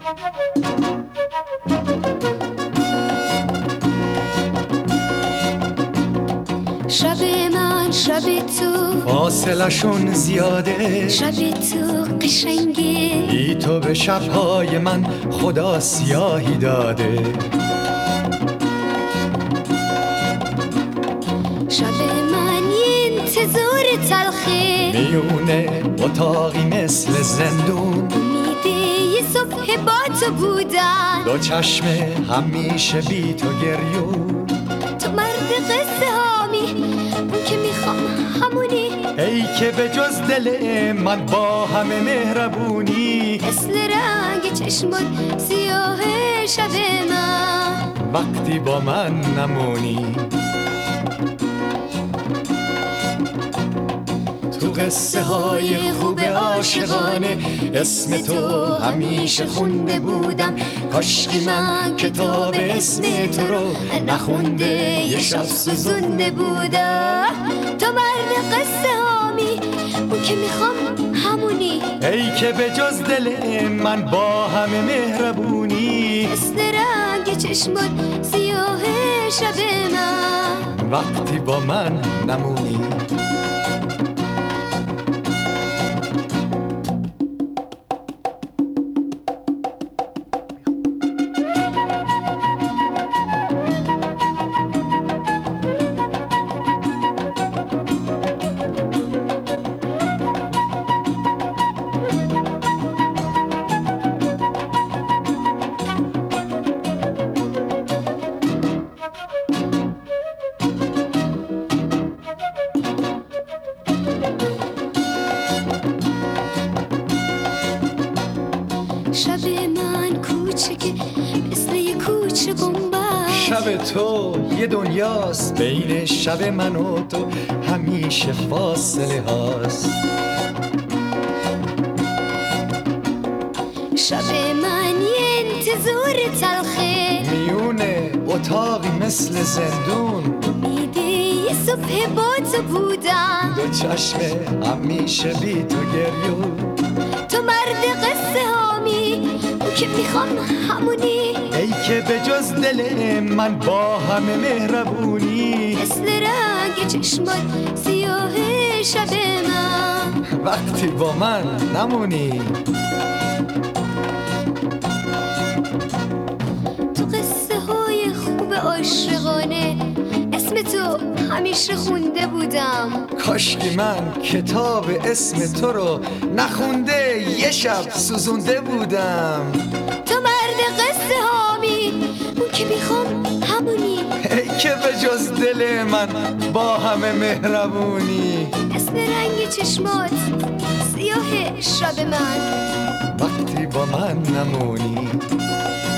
شب من شب تو فاصلشون زیاده، شب تو قشنگه، بی تو به شبهای من خدا سیاهی داده. شب من انتظار تلخه، میونه اتاقی مثل زندون، امیده یه صبح با تو بودن، دو چشم همیشه بی تو گریون. تو مرد قصه هامی، اون که میخوام همونی، ای که به جز دل من با همه مهربونی، مثل رنگ چشمات سیاه شب من وقتی با من نمونی. تو قصه های خوب عاشقانه اسم تو همیشه خونده بودم، کاشکی من کتاب اسم تو رو نخونده یه شب سوزونده بودم. تو مرد قصه هامی، اون که میخوام همونی، ای که به جز دل من با همه مهربونی، مثل رنگ چشمات سیاه شب من وقتی با من نمونی. شب من کوچکه مثل یه کوچه گنبد، شب تو یه دنیاست بین شب من و تو همیشه فاصله هاست. شب من یه انتظار تلخه، میونه اتاقی مثل زندون، امیده یه صبح با تو بودم، دو چشم همیشه بی تو گریون. تو مرد قصه هامی، اون که میخوام همونی، ای که به جز دل من با همه مهربونی، مثل رنگ چشمات سیاه شب من وقتی با من نمونی. تو قصه های خوب عاشقانه اسم تو همیشه خونده بودم، کاشکی من کتاب اسم تو رو نخونده یه شب سوزونده بودم. تو مرد قصه هامی، اون که میخوام همونی، ای که به جز دل من با همه مهربونی، مثل رنگ چشمات سیاه شب من وقتی با من نمونی.